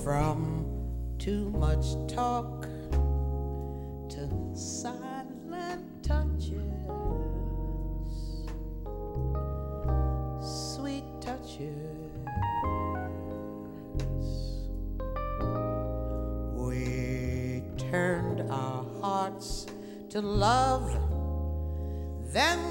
from too much talk to silent touches, sweet touches. We turned our hearts to love, then